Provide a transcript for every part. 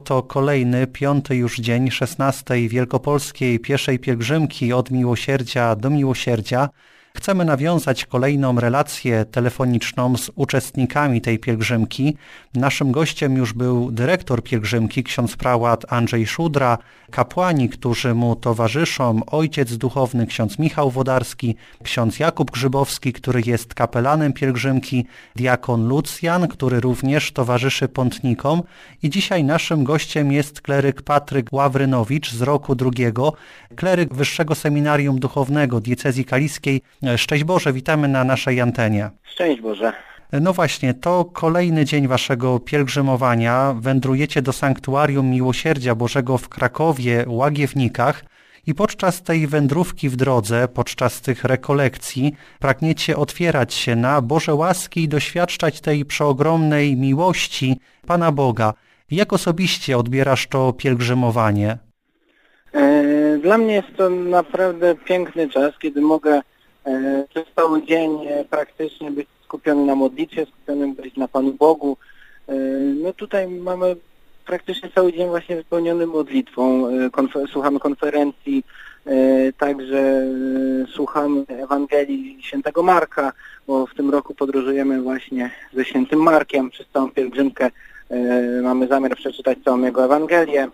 to kolejny, 5. już dzień 16. Wielkopolskiej pieszej pielgrzymki od miłosierdzia do miłosierdzia. Chcemy nawiązać kolejną relację telefoniczną z uczestnikami tej pielgrzymki. Naszym gościem już był dyrektor pielgrzymki, ksiądz prałat Andrzej Szudra, kapłani, którzy mu towarzyszą, ojciec duchowny ksiądz Michał Wodarski, ksiądz Jakub Grzybowski, który jest kapelanem pielgrzymki, diakon Lucjan, który również towarzyszy pątnikom i dzisiaj naszym gościem jest kleryk Patryk Ławrynowicz z roku drugiego, kleryk Wyższego Seminarium Duchownego Diecezji Kaliskiej. Szczęść Boże, witamy na naszej antenie. Szczęść Boże. No właśnie, to kolejny dzień waszego pielgrzymowania. Wędrujecie do Sanktuarium Miłosierdzia Bożego w Krakowie, Łagiewnikach i podczas tej wędrówki w drodze, podczas tych rekolekcji pragniecie otwierać się na Boże łaski i doświadczać tej przeogromnej miłości Pana Boga. Jak osobiście odbierasz to pielgrzymowanie? Dla mnie jest to naprawdę piękny czas, kiedy mogę przez cały dzień praktycznie być skupiony na modlitwie, skupiony być na Panu Bogu. No tutaj mamy praktycznie cały dzień właśnie wypełniony modlitwą. Słuchamy konferencji, także słuchamy Ewangelii Świętego Marka, bo w tym roku podróżujemy właśnie ze Świętym Markiem. Przez całą pielgrzymkę mamy zamiar przeczytać całą jego Ewangelię.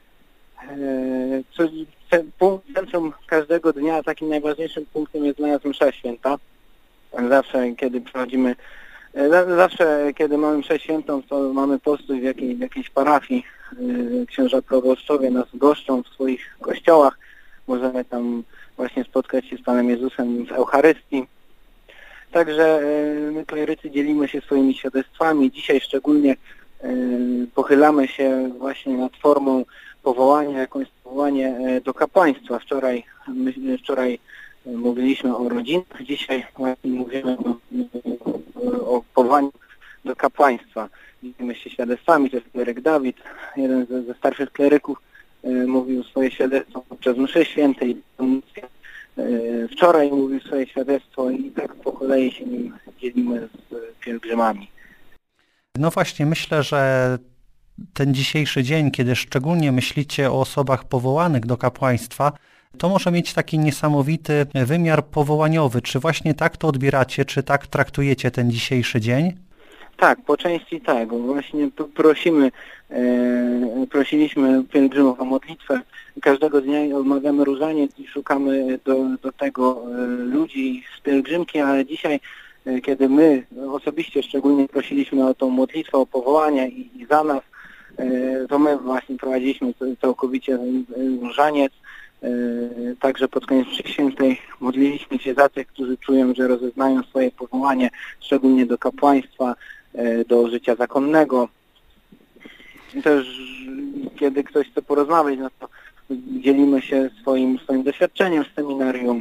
Centrum każdego dnia, takim najważniejszym punktem jest dla nas msza święta. Zawsze kiedy mamy mszę świętą, to mamy postój w jakiejś parafii. Księża proboszczowie nas goszczą w swoich kościołach. Możemy tam właśnie spotkać się z Panem Jezusem w Eucharystii. Także my klerycy dzielimy się swoimi świadectwami. Dzisiaj szczególnie pochylamy się właśnie nad formą powołania, jakąś powołanie do kapłaństwa. Wczoraj mówiliśmy o rodzinach, dzisiaj właśnie mówimy o powołaniu do kapłaństwa. Dzielimy się świadectwami, to jest kleryk Dawid, jeden ze starszych kleryków, mówił swoje świadectwo podczas mszy świętej. Wczoraj mówił swoje świadectwo i tak po kolei się nim dzielimy z pielgrzymami. No właśnie, myślę, że ten dzisiejszy dzień, kiedy szczególnie myślicie o osobach powołanych do kapłaństwa, to może mieć taki niesamowity wymiar powołaniowy. Czy właśnie tak to odbieracie, czy tak traktujecie ten dzisiejszy dzień? Tak, po części tak. Właśnie prosiliśmy pielgrzymów o modlitwę. Każdego dnia odmawiamy różaniec i szukamy do tego ludzi z pielgrzymki, ale dzisiaj, kiedy my osobiście szczególnie prosiliśmy o tą modlitwę, o powołanie i za nas, to my właśnie prowadziliśmy całkowicie różaniec. Także pod koniec mszy świętej modliliśmy się za tych, którzy czują, że rozeznają swoje powołanie, szczególnie do kapłaństwa, do życia zakonnego. I też kiedy ktoś chce porozmawiać, no to dzielimy się swoim doświadczeniem w seminarium.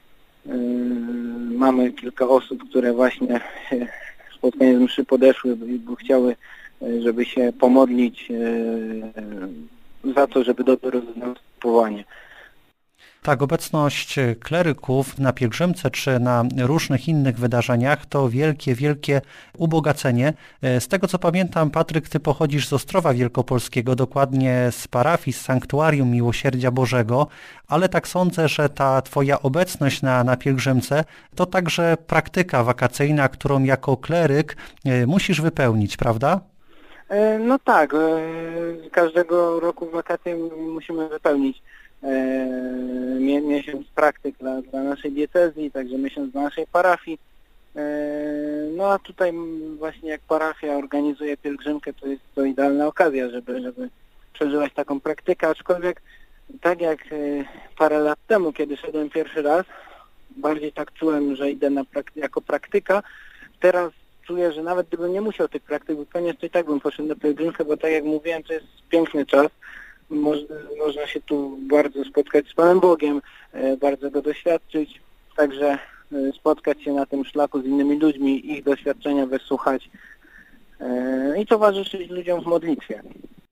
Mamy kilka osób, które właśnie pod koniec mszy podeszły, bo chciały, żeby się pomodlić za to, żeby dobrze rozeznać powołanie. Tak, obecność kleryków na pielgrzymce czy na różnych innych wydarzeniach to wielkie ubogacenie. Z tego co pamiętam, Patryk, ty pochodzisz z Ostrowa Wielkopolskiego, dokładnie z parafii, z Sanktuarium Miłosierdzia Bożego, ale tak sądzę, że ta twoja obecność na pielgrzymce to także praktyka wakacyjna, którą jako kleryk musisz wypełnić, prawda? No tak, każdego roku w wakacje musimy wypełnić miesiąc praktyk dla naszej diecezji, także miesiąc dla naszej parafii. No a tutaj właśnie jak parafia organizuje pielgrzymkę, to jest to idealna okazja, żeby przeżywać taką praktykę, aczkolwiek tak jak parę lat temu, kiedy szedłem pierwszy raz, bardziej tak czułem, że idę jako praktyka. Teraz czuję, że nawet gdybym nie musiał tych praktyk wypełniać, to i tak bym poszedł na pielgrzymkę, bo tak jak mówiłem, to jest piękny czas. Można się tu bardzo spotkać z Panem Bogiem, bardzo Go doświadczyć, także spotkać się na tym szlaku z innymi ludźmi, ich doświadczenia wysłuchać i towarzyszyć ludziom w modlitwie.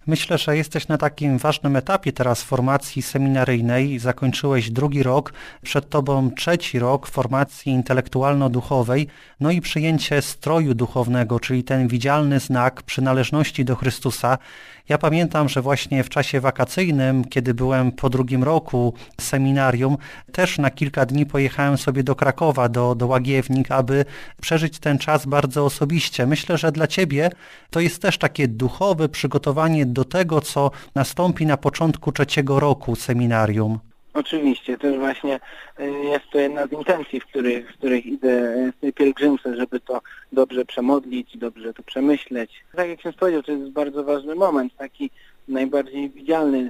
Myślę, że jesteś na takim ważnym etapie teraz formacji seminaryjnej. Zakończyłeś 2. rok, przed tobą 3. rok formacji intelektualno-duchowej, no i przyjęcie stroju duchownego, czyli ten widzialny znak przynależności do Chrystusa. Ja pamiętam, że właśnie w czasie wakacyjnym, kiedy byłem po 2. roku seminarium, też na kilka dni pojechałem sobie do Krakowa, do Łagiewnik, aby przeżyć ten czas bardzo osobiście. Myślę, że dla ciebie to jest też takie duchowe przygotowanie do tego, co nastąpi na początku 3. roku seminarium. Oczywiście, też właśnie jest to jedna z intencji, w których idę w tej pielgrzymce, żeby to dobrze przemodlić, dobrze to przemyśleć. Tak jak się powiedział, to jest bardzo ważny moment, taki najbardziej widzialny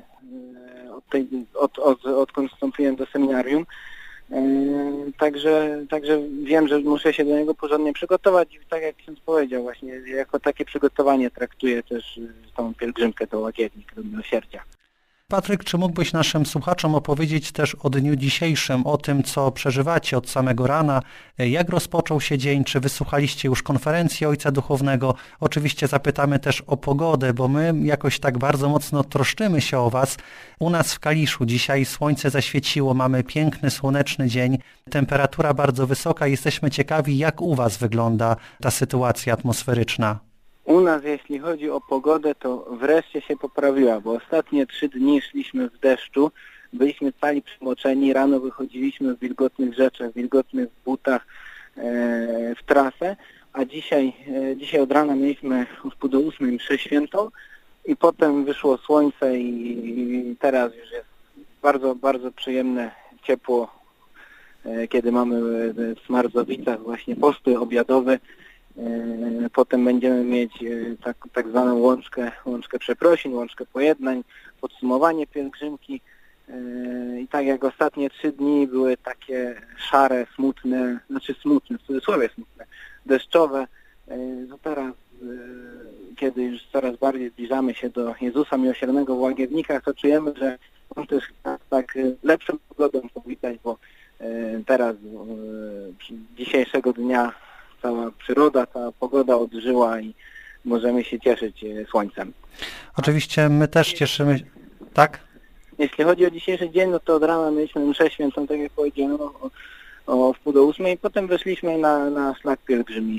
odkąd wstąpiłem do seminarium. Także wiem, że muszę się do niego porządnie przygotować i tak jak ksiądz powiedział, właśnie jako takie przygotowanie traktuję też tą pielgrzymkę do Łagiewnik, do Miłosierdzia. Patryk, czy mógłbyś naszym słuchaczom opowiedzieć też o dniu dzisiejszym, o tym, co przeżywacie od samego rana, jak rozpoczął się dzień, czy wysłuchaliście już konferencji Ojca Duchownego? Oczywiście zapytamy też o pogodę, bo my jakoś tak bardzo mocno troszczymy się o was. U nas w Kaliszu dzisiaj słońce zaświeciło, mamy piękny, słoneczny dzień, temperatura bardzo wysoka. Jesteśmy ciekawi, jak u was wygląda ta sytuacja atmosferyczna. U nas, jeśli chodzi o pogodę, to wreszcie się poprawiła, bo ostatnie 3 dni szliśmy w deszczu, byliśmy cali przemoczeni, rano wychodziliśmy w wilgotnych rzeczach, w wilgotnych butach w trasę, a dzisiaj od rana mieliśmy o 7:30 mszę świętą i potem wyszło słońce i teraz już jest bardzo, bardzo przyjemne, ciepło, kiedy mamy w Smarzowicach właśnie postój obiadowy. Potem będziemy mieć tak zwaną łączkę przeprosin, łączkę pojednań, podsumowanie pielgrzymki i tak jak ostatnie 3 dni były takie szare, smutne, w cudzysłowie smutne, deszczowe, to teraz, kiedy już coraz bardziej zbliżamy się do Jezusa Miłosiernego w Łagiewnikach, to czujemy, że on też tak lepszą pogodą powitać, bo teraz dzisiejszego dnia cała przyroda, cała pogoda odżyła i możemy się cieszyć słońcem. Oczywiście my też cieszymy, tak? Jeśli chodzi o dzisiejszy dzień, no to od rana mieliśmy mszę świętą, tak jak powiedziałem, o 7:30 i potem weszliśmy na szlak pielgrzymi.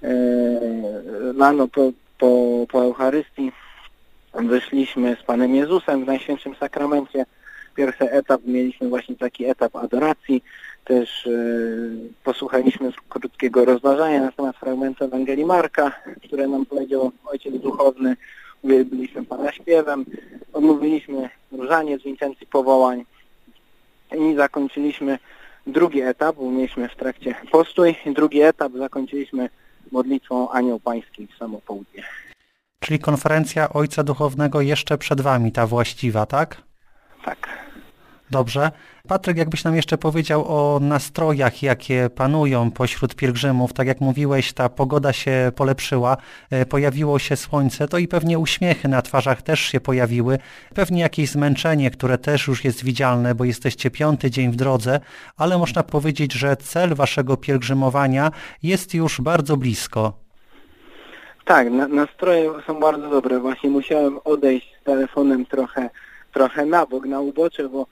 Rano po Eucharystii wyszliśmy z Panem Jezusem w Najświętszym Sakramencie. Pierwszy etap, mieliśmy właśnie taki etap adoracji. Też posłuchaliśmy krótkiego rozważania na temat fragmentu Ewangelii Marka, które nam powiedział Ojciec Duchowny. Uwielbiliśmy Pana śpiewem, odmówiliśmy różaniec w intencji powołań i zakończyliśmy 2. etap, bo mieliśmy w trakcie postój. 2. etap zakończyliśmy modlitwą Anioł Pański w samo południe. Czyli konferencja Ojca Duchownego jeszcze przed wami, ta właściwa, tak? Tak. Dobrze. Patryk, jakbyś nam jeszcze powiedział o nastrojach, jakie panują pośród pielgrzymów. Tak jak mówiłeś, ta pogoda się polepszyła, pojawiło się słońce, to i pewnie uśmiechy na twarzach też się pojawiły. Pewnie jakieś zmęczenie, które też już jest widzialne, bo jesteście 5. dzień w drodze, ale można powiedzieć, że cel waszego pielgrzymowania jest już bardzo blisko. Tak, nastroje są bardzo dobre. Właśnie musiałem odejść z telefonem trochę na bok, na ubocze, bo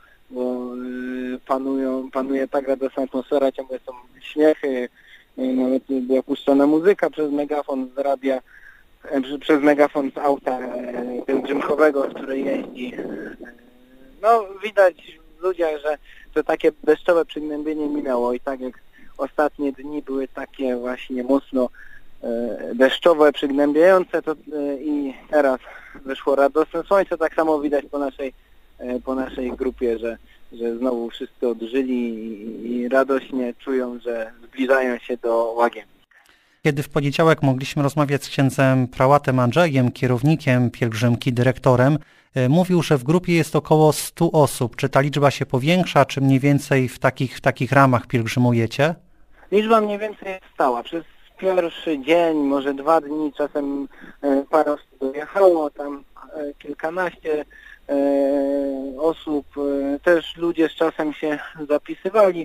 panuje tak radosna atmosfera, ciągle są śmiechy, nawet była puszczona muzyka przez megafon z radia, przez megafon z auta pielgrzymkowego, który jeździ. No widać w ludziach, że takie deszczowe przygnębienie minęło i tak jak ostatnie dni były takie właśnie mocno deszczowe, przygnębiające, to i teraz wyszło radosne słońce, tak samo widać po naszej grupie, że znowu wszyscy odżyli i radośnie czują, że zbliżają się do Łagiewnik. Kiedy w poniedziałek mogliśmy rozmawiać z księdzem prałatem Andrzejem, kierownikiem pielgrzymki, dyrektorem, mówił, że w grupie jest około 100 osób. Czy ta liczba się powiększa, czy mniej więcej w takich ramach pielgrzymujecie? Liczba mniej więcej jest stała. Przez pierwszy dzień, może 2 dni, czasem parę osób dojechało, tam kilkanaście osób, też ludzie z czasem się zapisywali,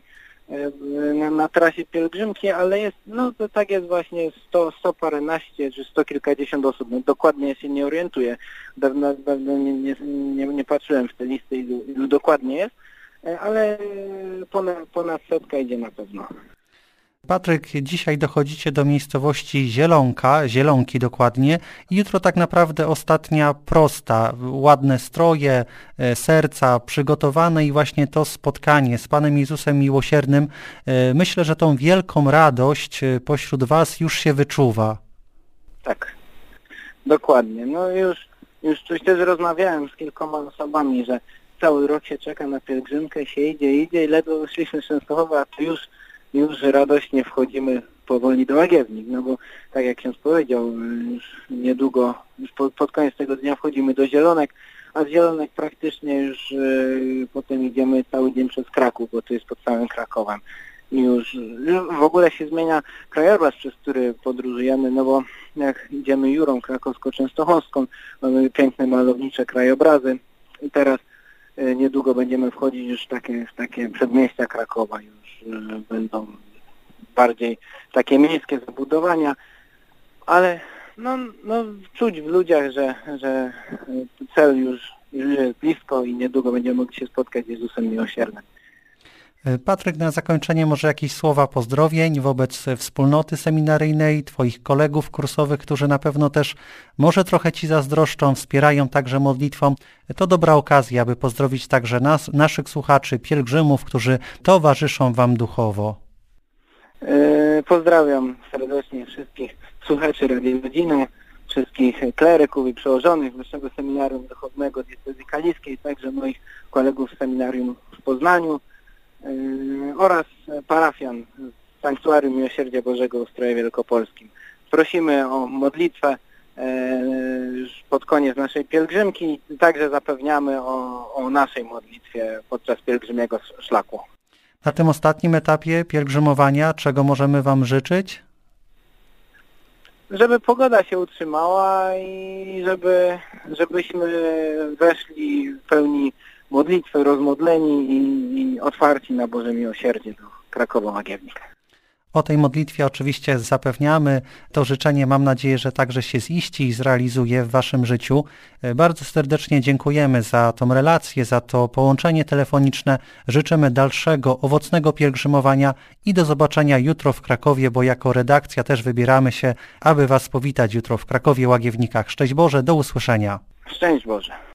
na trasie pielgrzymki, ale jest, no to tak jest właśnie 100 paręnaście czy 100 kilkadziesiąt osób. No, dokładnie się nie orientuję. Dawno nie patrzyłem w te listy, ilu dokładnie jest, ale ponad 100 idzie na pewno. Patryk, dzisiaj dochodzicie do miejscowości Zielonki dokładnie. I jutro tak naprawdę ostatnia prosta, ładne stroje, serca przygotowane i właśnie to spotkanie z Panem Jezusem Miłosiernym. Myślę, że tą wielką radość pośród Was już się wyczuwa. Tak, dokładnie. No już coś też rozmawiałem z kilkoma osobami, że cały rok się czeka na pielgrzymkę, się idzie i ledwo wyszliśmy z Częstochowa, a to już radośnie wchodzimy powoli do Łagiewnik, no bo tak jak ksiądz powiedział, już niedługo, już pod koniec tego dnia wchodzimy do Zielonek, a z Zielonek praktycznie już potem idziemy cały dzień przez Kraków, bo to jest pod samym Krakowem. I już w ogóle się zmienia krajobraz, przez który podróżujemy, no bo jak idziemy Jurą krakowsko-częstochowską, mamy piękne malownicze krajobrazy i teraz niedługo będziemy wchodzić już w takie przedmieścia Krakowa, już będą bardziej takie miejskie zabudowania, ale no czuć w ludziach, że cel już jest blisko i niedługo będziemy mogli się spotkać z Jezusem Miłosiernym. Patryk, na zakończenie może jakieś słowa pozdrowień wobec wspólnoty seminaryjnej, Twoich kolegów kursowych, którzy na pewno też może trochę Ci zazdroszczą, wspierają także modlitwą. To dobra okazja, aby pozdrowić także naszych słuchaczy, pielgrzymów, którzy towarzyszą Wam duchowo. Pozdrawiam serdecznie wszystkich słuchaczy Radia Rodziny, wszystkich kleryków i przełożonych Wyższego Seminarium Duchownego Diecezji Kaliskiej, także moich kolegów z seminarium w Poznaniu, oraz parafian z Sanktuarium Miłosierdzia Bożego w Ostrowie Wielkopolskim. Prosimy o modlitwę już pod koniec naszej pielgrzymki i także zapewniamy o naszej modlitwie podczas pielgrzymiego szlaku. Na tym ostatnim etapie pielgrzymowania czego możemy Wam życzyć? Żeby pogoda się utrzymała i żebyśmy weszli w pełni modlitwy, rozmodleni i otwarci na Boże Miłosierdzie do Krakowa-Łagiewnik. O tej modlitwie oczywiście zapewniamy. To życzenie mam nadzieję, że także się ziści i zrealizuje w Waszym życiu. Bardzo serdecznie dziękujemy za tą relację, za to połączenie telefoniczne. Życzymy dalszego, owocnego pielgrzymowania i do zobaczenia jutro w Krakowie, bo jako redakcja też wybieramy się, aby Was powitać jutro w Krakowie Łagiewnikach. Szczęść Boże, do usłyszenia. Szczęść Boże.